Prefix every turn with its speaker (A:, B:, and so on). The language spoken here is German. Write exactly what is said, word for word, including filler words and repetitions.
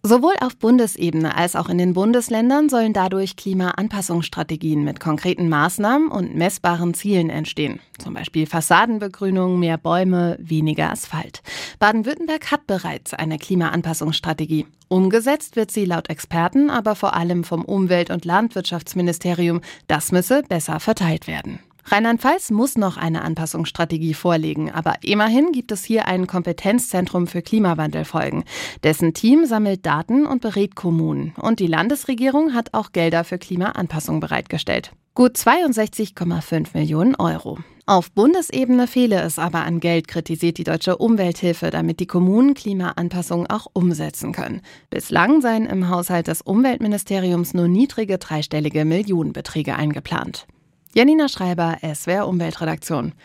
A: Sowohl auf Bundesebene als auch in den Bundesländern sollen dadurch Klimaanpassungsstrategien mit konkreten Maßnahmen und messbaren Zielen entstehen. Zum Beispiel Fassadenbegrünung, mehr Bäume, weniger Asphalt. Baden-Württemberg hat bereits eine Klimaanpassungsstrategie. Umgesetzt wird sie laut Experten aber vor allem vom Umwelt- und Landwirtschaftsministerium. Das müsse besser verteilt werden. Rheinland-Pfalz muss noch eine Anpassungsstrategie vorlegen, aber immerhin gibt es hier ein Kompetenzzentrum für Klimawandelfolgen. Dessen Team sammelt Daten und berät Kommunen. Und die Landesregierung hat auch Gelder für Klimaanpassung bereitgestellt. Gut zweiundsechzig Komma fünf Millionen Euro. Auf Bundesebene fehle es aber an Geld, kritisiert die Deutsche Umwelthilfe, damit die Kommunen Klimaanpassungen auch umsetzen können. Bislang seien im Haushalt des Umweltministeriums nur niedrige dreistellige Millionenbeträge eingeplant. Janina Schreiber, S W R Umweltredaktion.